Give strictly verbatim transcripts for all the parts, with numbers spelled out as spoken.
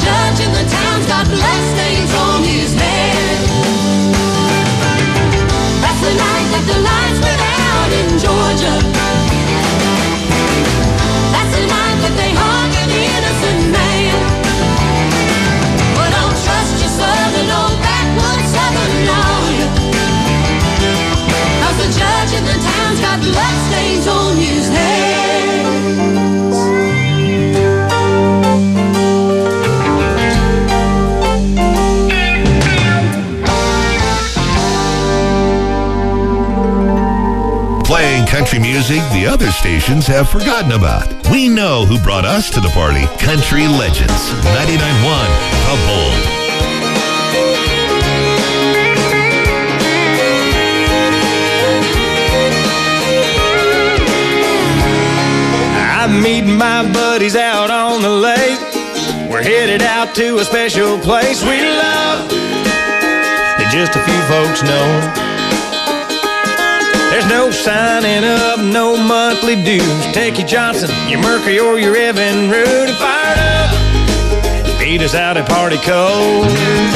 judge in the town's got bloodstains on his head. That's the night that the lights went out in Georgia. That's the night that they hung an innocent man. Well, don't trust your southern old backwoods southern lawyer, 'cause the judge in the town's got bloodstains on his hands. Playing country music the other stations have forgotten about. We know who brought us to the party. Country Legends, ninety-nine point one, The Bull. I'm meeting my buddies out on the lake. We're headed out to a special place we love that just a few folks know. There's no signing up, no monthly dues. Take your Johnson, your Mercury, or your Evan Root and fire it up. Beat us out at Party Cove.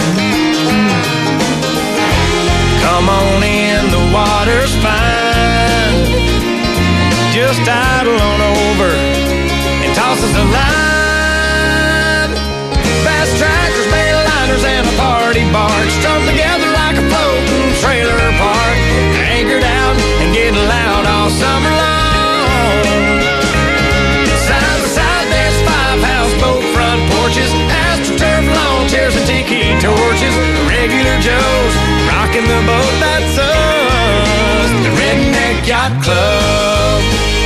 Come on in, the water's fine. Just idle on over and toss us a line. Bass trackers, bail liners, and a party barge strung together like a floating trailer park. Anchored out and getting loud all summer long. Side by side there's five houseboat front porches, AstroTurf lawn chairs and tiki torches. Regular Joes rocking the boat, that's us, the Redneck Yacht Club.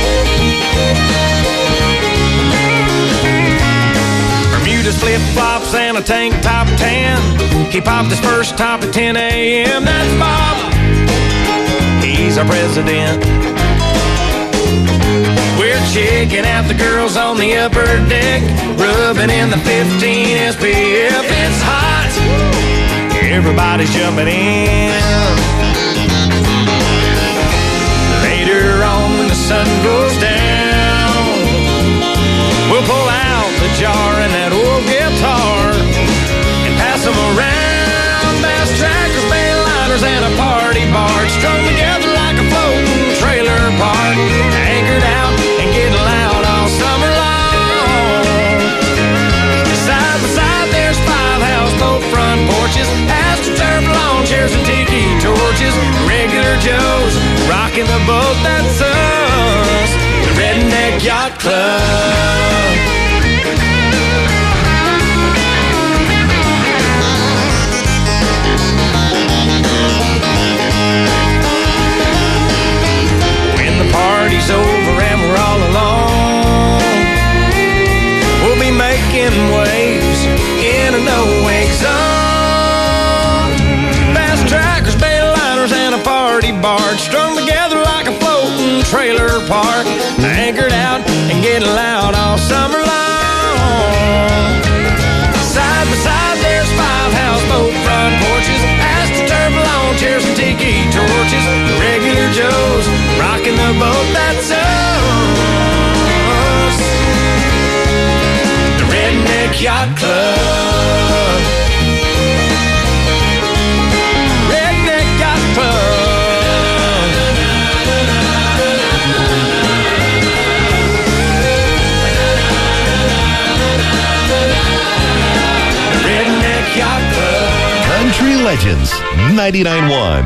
Bermuda's flip-flops and a tank top tan. He popped his first top at ten a.m. That's Bob, he's our president. We're checking out the girls on the upper deck, rubbing in the fifteen S P F. It's hot, everybody's jumping in. Later on when the sun goes down, we'll pull out the jar and that old guitar and pass them around. Bass trackers, bail liners, and a party barge strung together like a floating trailer park. Anchored out and getting loud all summer long. Side by side there's five houseboat front porches, AstroTurf lawn chairs and tiki torches. Regular Joes rocking the boat, that's us, the Redneck Yacht Club. When the party's over and we're all alone, we'll be making waves in a no-wake zone. Fast trackers, bail liners, and a party barge strung together like a floating trailer park. Anchored out and getting loud all summer long. Side by side there's five houseboat front porches, AstroTurf lawn chairs and tiki torches. Regular Joes rocking the boat, that's us, the Redneck Yacht Club. Redneck Yacht Club. The Redneck Yacht Club. Country Legends, ninety-nine point one.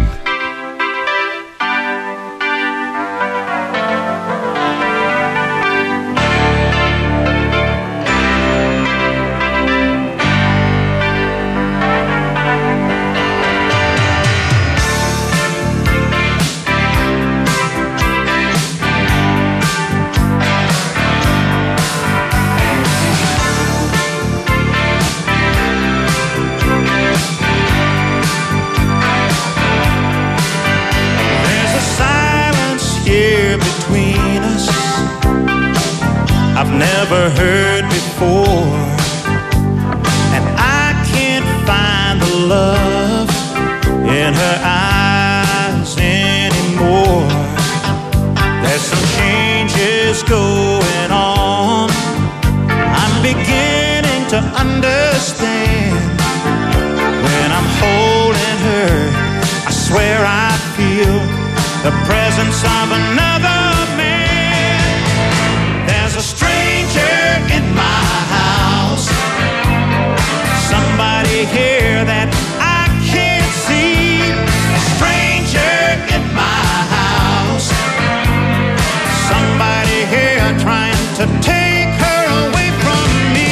to understand. When I'm holding her, I swear I feel the presence of another man. There's a stranger in my house, somebody here that I can't see. A stranger in my house, somebody here trying to take her away from me.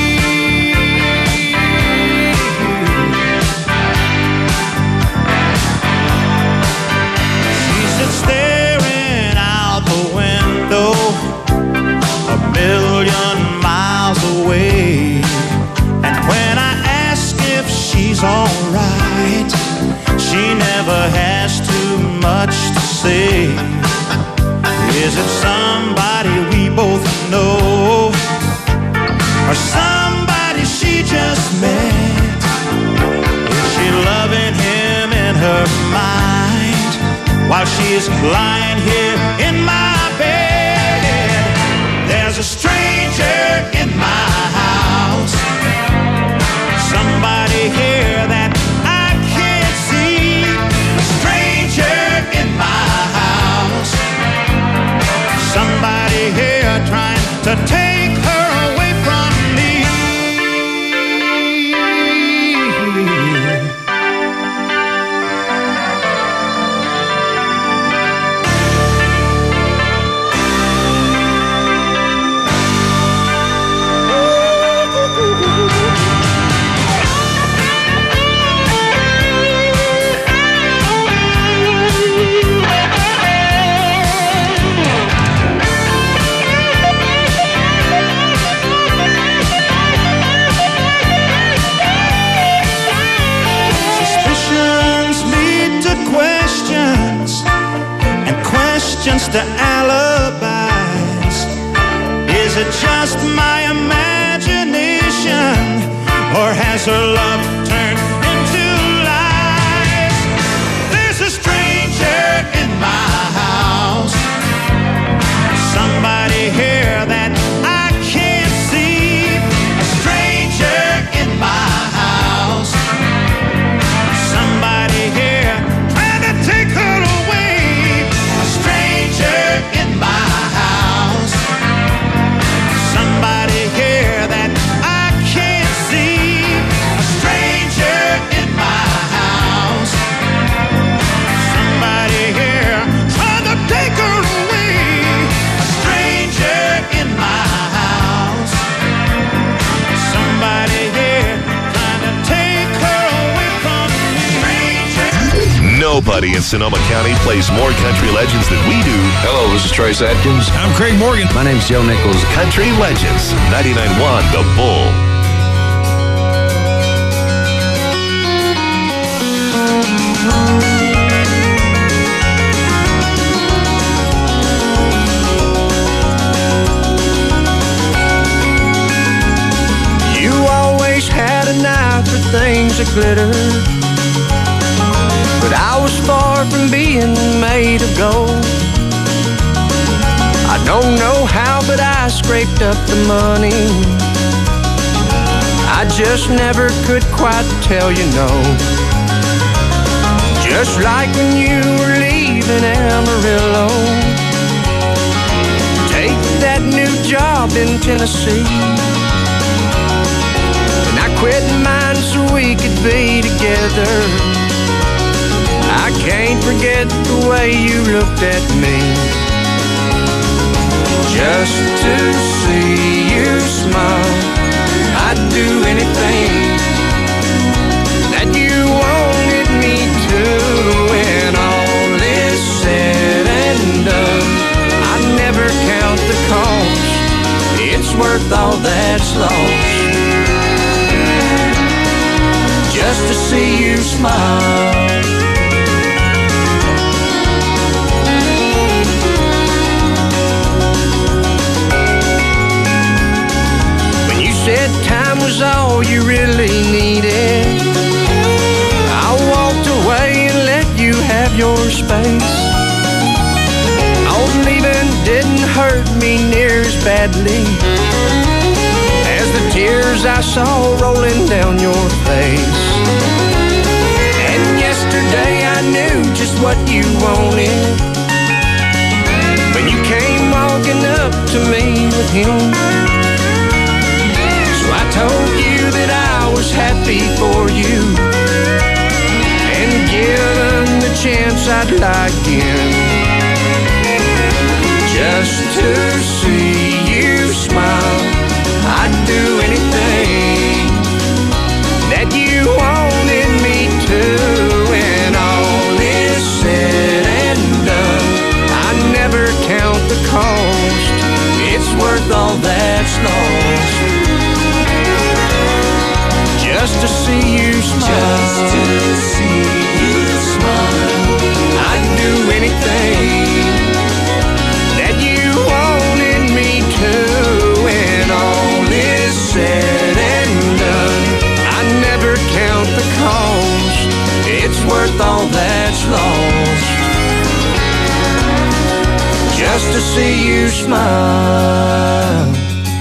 She sits staring out the window, a million miles away. And when I ask if she's alright, she never has too much to say. Is it somebody we both know, or somebody she just met? Is she loving him in her mind while she's lying here in my bed? There's a stranger in my house, somebody here that I can't see. A stranger in my house, somebody here trying to take her away from me. To alibis. Is it just my imagination, or has her love turned into lies? There's a stranger in my house, somebody here that I can't see. A stranger in my house, somebody here trying to take her away. In my house, somebody here that I can't see. A stranger in my house, somebody here trying to take her away. A stranger in my house, somebody here trying to take her away from me. Stranger. Nobody in Sonoma County plays more country legends than we do. Hello, this is Trace Atkins. I'm Craig Morgan. My name's Joe Nichols. Country Legends, ninety-nine point one The Bull. You always had an eye for things that glitter, but I was far from being made of gold. I don't know how, but I scraped up the money. I just never could quite tell you no. Just like when you were leaving Amarillo, take that new job in Tennessee, and I quit mine so we could be together. I can't forget the way you looked at me. Just to see you smile, I'd do anything that you wanted me to. When all is said and done, I'd never count the cost. It's worth all that's lost, just to see you smile. Said time was all you really needed, I walked away and let you have your space. Oh, leaving didn't hurt me near as badly as the tears tears I saw rolling down your face. And yesterday I knew just what you wanted when you came walking up to me with him. So I told you that I was happy for you, and given the chance I'd lie again, just to see you smile. I'd do anything that you wanted me to. When all is said and done, I never count the cost. It's worth all that's lost, just to see you smile. Just to see you smile. I'd do anything that you wanted me to. When all is said and done, I never count the cost. It's worth all that's lost, just to see you smile.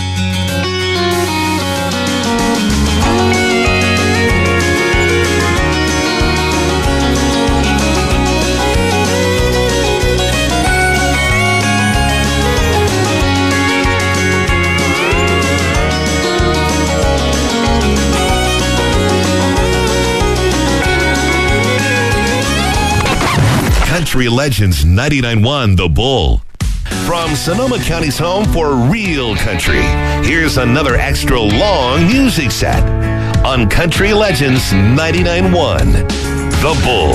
Country Legends ninety-nine point one The Bull. From Sonoma County's home for real country, here's another extra long music set on Country Legends ninety-nine point one The Bull.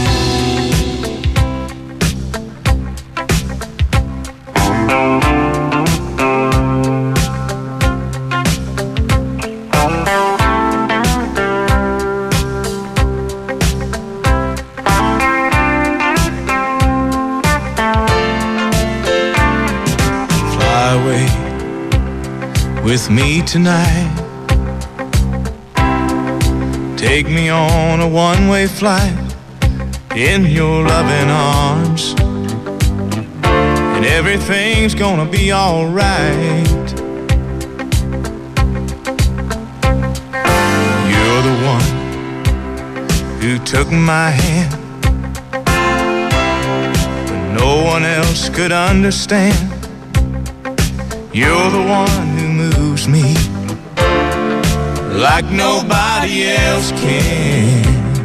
With me tonight, take me on a one-way flight in your loving arms, and everything's gonna be all right. You're the one who took my hand when no one else could understand. You're the one who moves me like nobody else can.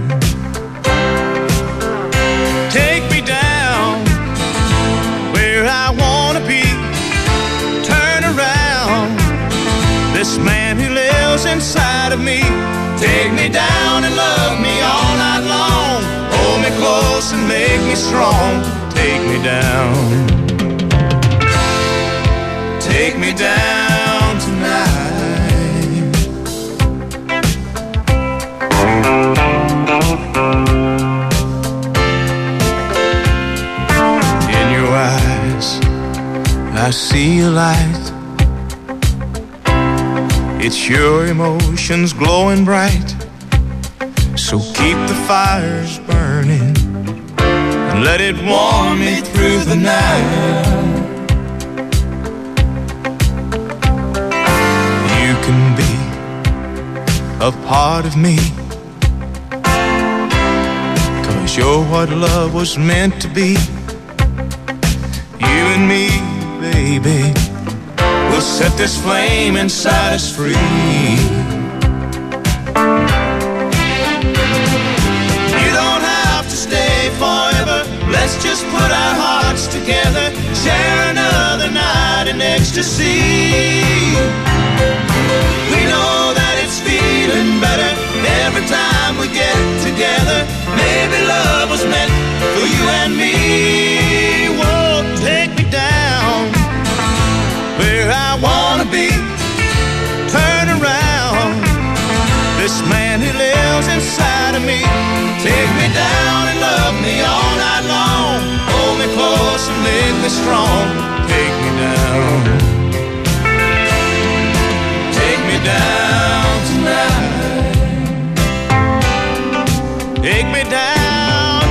Take me down where I wanna be. Turn around this man who lives inside of me. Take me down and love me all night long. Hold me close and make me strong. Take me down. Take me down tonight. In your eyes, I see a light. It's your emotions glowing bright. So keep the fires burning and let it warm me through the night. Can be a part of me, 'cause you're what love was meant to be. You and me, baby, will set this flame inside us free. You don't have to stay forever. Let's just put our hearts together, share another night in ecstasy. We know that it's feeling better every time we get together. Maybe love was meant for you and me. Whoa, take me down where I wanna be. Turn around this man who lives inside of me. Take me down and love me all night long. Hold me close and make me strong. Take me down. Down tonight. Take me down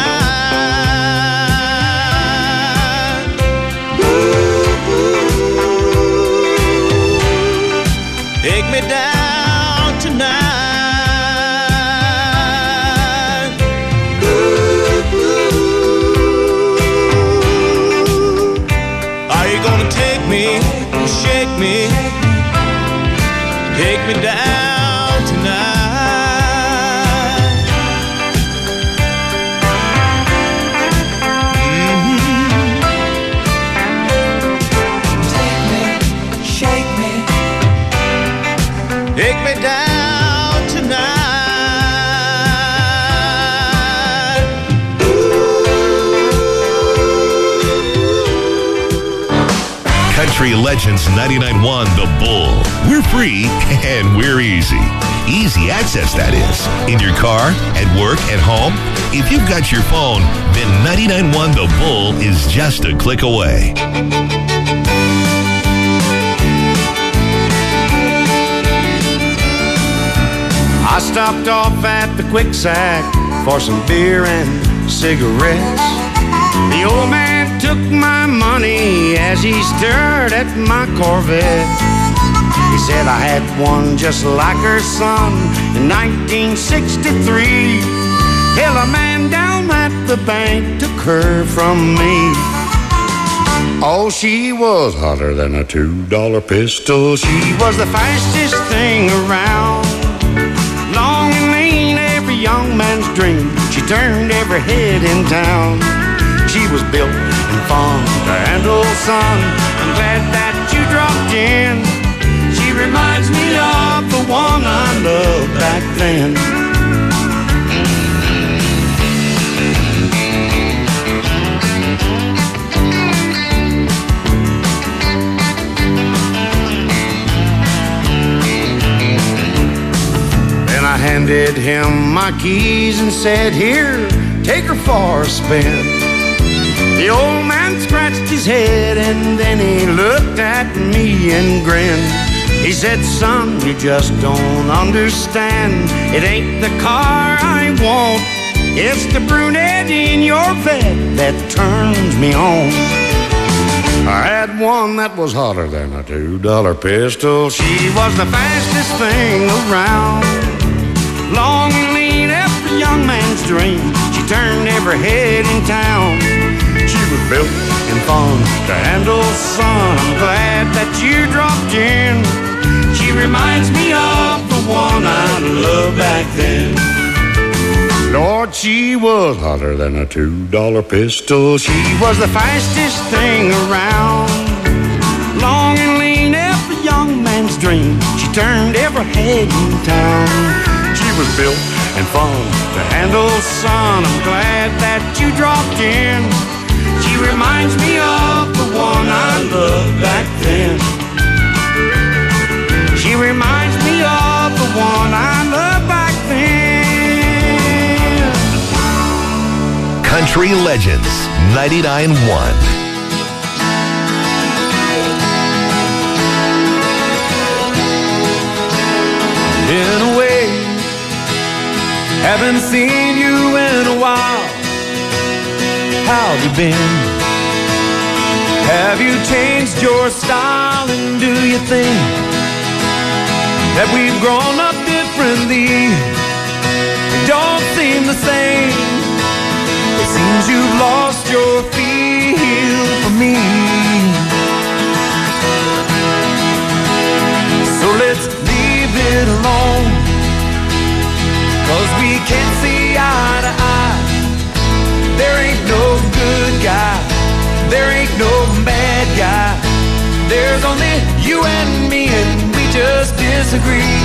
tonight. Ooh, ooh. Take me down. Country Legends ninety-nine point one The Bull. We're free and we're easy. Easy access, that is. In your car, at work, at home. If you've got your phone, then ninety-nine point one The Bull is just a click away. I stopped off at the Quick Sack for some beer and cigarettes. The old man took my money as he stared at my Corvette. He said I had one just like her son in nineteen sixty-three. Hell, a man down at the bank took her from me. Oh, she was hotter than a two-dollar pistol. She was the fastest thing around. Long and lean, every young man's dream. She turned every head in town. She was built and fun to handle, son. I'm glad that you dropped in. She reminds me of the one I loved back then. Then I handed him my keys and said, here, take her for a spin. The old man scratched his head and then he looked at me and grinned. He said, son, you just don't understand. It ain't the car I want. It's the brunette in your bed that turns me on. I had one that was hotter than a two-dollar pistol. She was the fastest thing around. Long and lean, every young man's dream. She turned every head in town. She was built and fun to handle, son. I'm glad that you dropped in. She reminds me of the one I loved back then. Lord, she was hotter than a two-dollar pistol. She was the fastest thing around. Long and lean, every young man's dream. She turned every head in town. She was built and fun to handle, son. I'm glad that you dropped in. She reminds me of the one I loved back then. She reminds me of the one I loved back then. Country Legends ninety-nine point one. In a way, haven't seen you in a while. How've you been? Have you changed your style? And do you think that we've grown up differently? We don't seem the same. It seems you've lost your feel for me. So let's leave it alone, 'cause we can't see eye to eye. There ain't no good guy, there ain't no bad guy. There's only you and me, and we just disagree.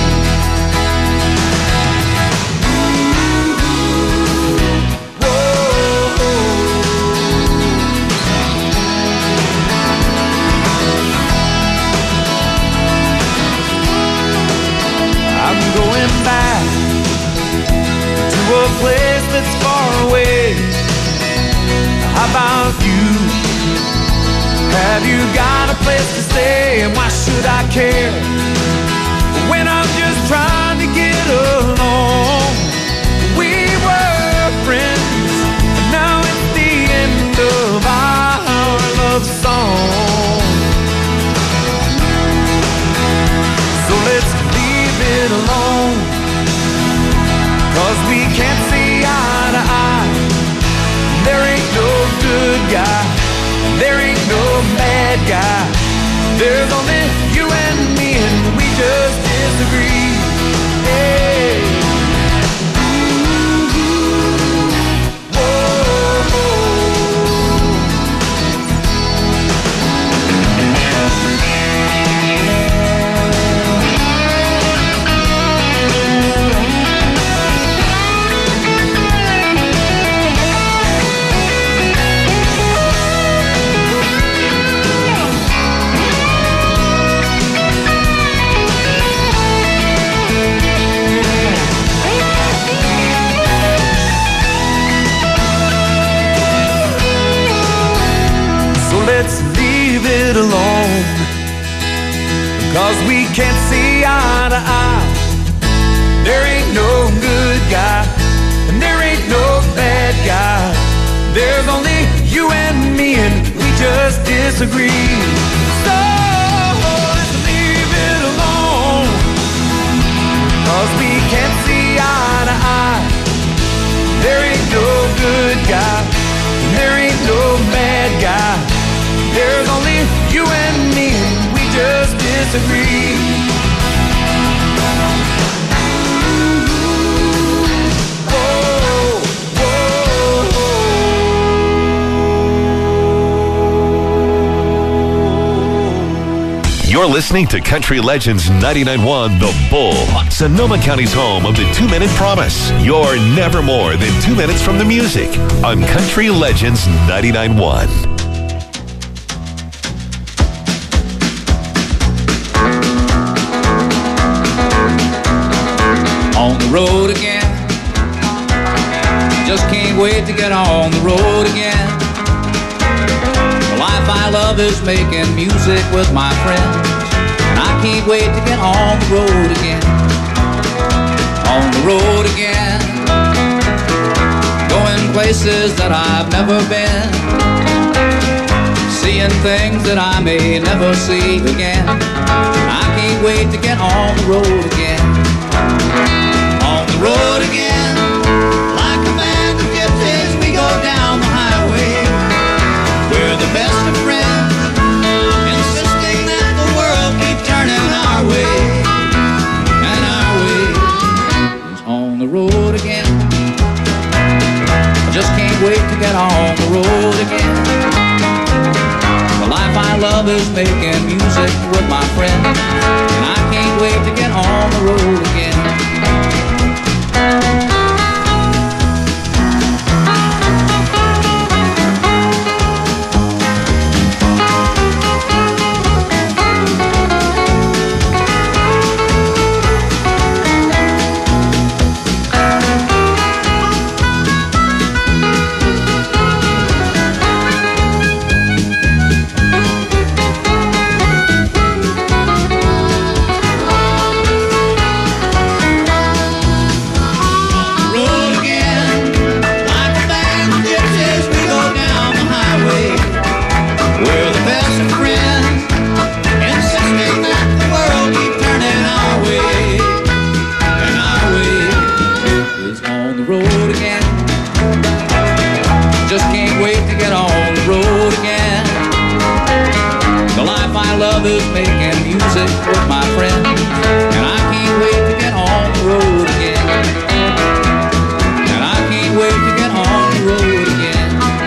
Whoa. I'm going back to a place that's far away. How about you? Have you got a place to stay? And why should I care when I'm just trying to get along? We were friends, but now it's the end of our love song. So let's leave it alone, 'cause we can't see eye to eye. There ain't no good guy, there ain't no bad guy. There's only you and me, and we just disagree. Hey. just disagree. So let's leave it alone, 'cause we can't see eye to eye. There ain't no good guy, there ain't no bad guy. There's only you and me, we just disagree. You're listening to Country Legends ninety-nine point one The Bull, Sonoma County's home of the two-minute promise. You're never more than two minutes from the music on Country Legends ninety-nine point one. On the road again, just can't wait to get on the road again. The life I love is making music with my friends, and I can't wait to get on the road again. On the road again, going places that I've never been, seeing things that I may never see again. I can't wait to get on the road again. On the road again, like a band of gypsies, we go down the highway. We're the best of friends, insisting that the world keep turning our way. And our way is on the road again. I just can't wait to get on the road again. The life I love is making music with my friends, and I can't wait to get on the road again. Is making music with my friends, and I can't wait to get on the road again. And I can't wait to get on the road again.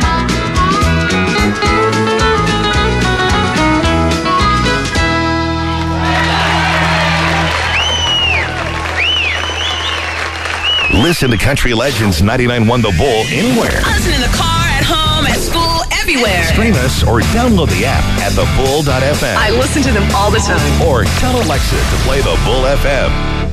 Listen to Country Legends ninety-nine point one The Bull anywhere. Listen in the car, at home, at school, everywhere. Stream us or download the app at the bull dot f m. I listen to them all the time. Or tell Alexa to play the Bull F M.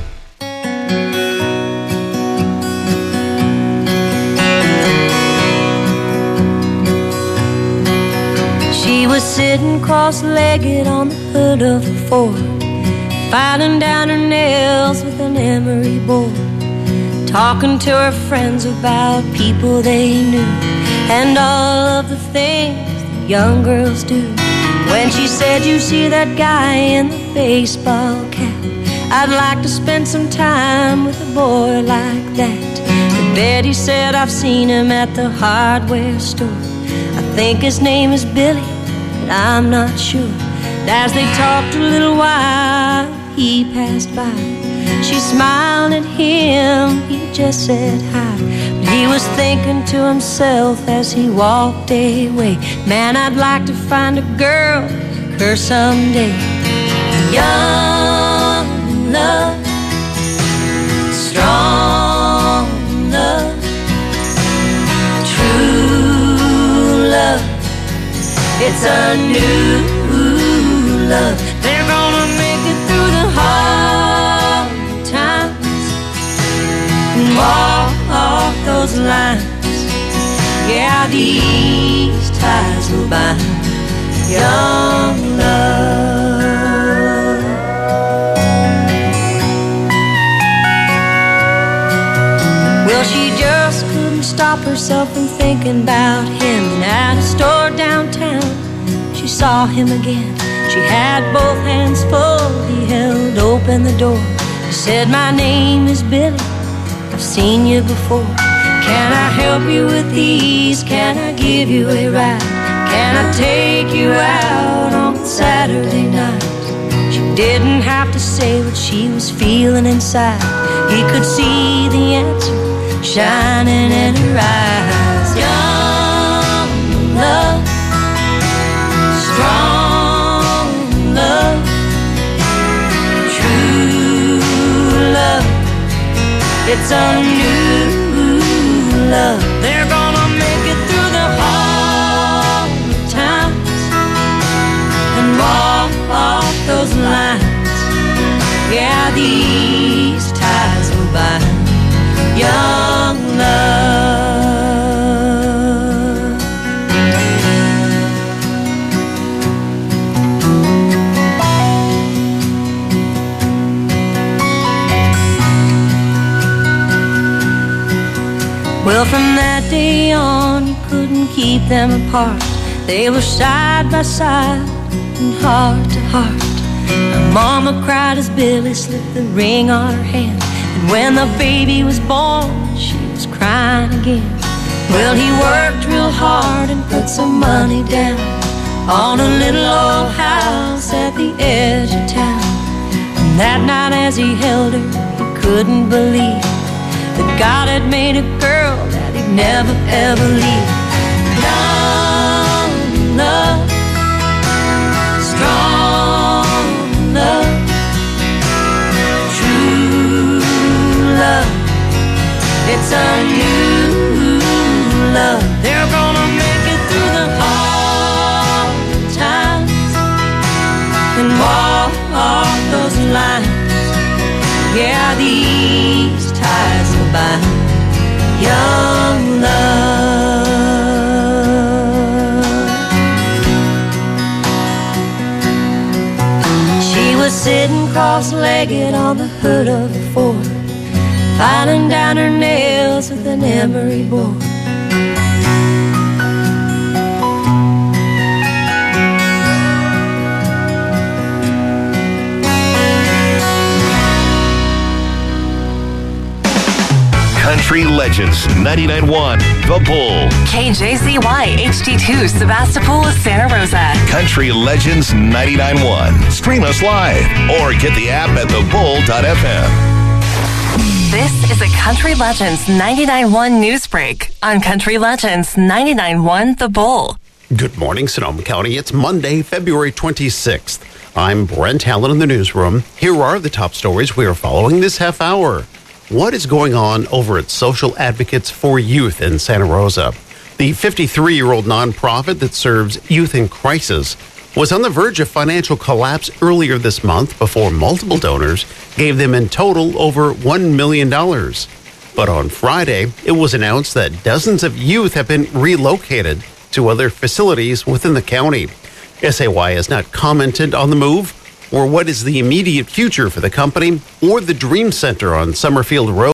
She was sitting cross-legged on the hood of a Ford, filing down her nails with an emery board, talking to her friends about people they knew and all of the things that young girls do. When she said, "You see that guy in the baseball cap? I'd like to spend some time with a boy like that." But Betty said, "I've seen him at the hardware store. I think his name is Billy, but I'm not sure." And as they talked a little while, he passed by. She smiled at him, he just said hi. But he was thinking to himself as he walked away, "Man, I'd like to find a girl like her someday." Young love, strong love, true love, it's a new love. They're gonna make it through the hard times and walk those lines. Yeah, these ties will bind young love. Well, she just couldn't stop herself from thinking about him. And at a store downtown, she saw him again. She had both hands full, he held open the door. He said, my name is Billy, I've seen you before. Can I help you with these? Can I give you a ride? Can I take you out on Saturday night? She didn't have to say what she was feeling inside. He could see the answer shining in her eyes. Young love, strong love, true love. It's a new love. They're gonna make it through the hard times and walk off those lines. Yeah, these ties will bind young love. Well, from that day on, you couldn't keep them apart. They were side by side and heart to heart. Her mama cried as Billy slipped the ring on her hand. And when the baby was born, she was crying again. Well, he worked real hard and put some money down on a little old house at the edge of town. And that night as he held her, he couldn't believe that God had made a girl that he'd never ever leave. Young love, strong love, true love. It's a new love. They're gonna make it through the hard times and walk off those lines. Yeah, these ties will bind young love. She was sitting cross-legged on the hood of the Ford, filing down her nails with an emery board. Country Legends ninety-nine point one The Bull. K J Z Y H D two Sebastopol, Santa Rosa. Country Legends ninety-nine point one. Stream us live or get the app at the bull dot f m. This is a Country Legends ninety-nine point one news break on Country Legends ninety-nine point one The Bull. Good morning, Sonoma County. It's Monday, February twenty-sixth. I'm Brent Allen in the newsroom. Here are the top stories we are following this half hour. What is going on over at Social Advocates for Youth in Santa Rosa? The fifty-three-year-old nonprofit that serves youth in crisis was on the verge of financial collapse earlier this month before multiple donors gave them in total over one million dollars. But on Friday, it was announced that dozens of youth have been relocated to other facilities within the county. S A Y has not commented on the move or what is the immediate future for the company or the Dream Center on Summerfield Road.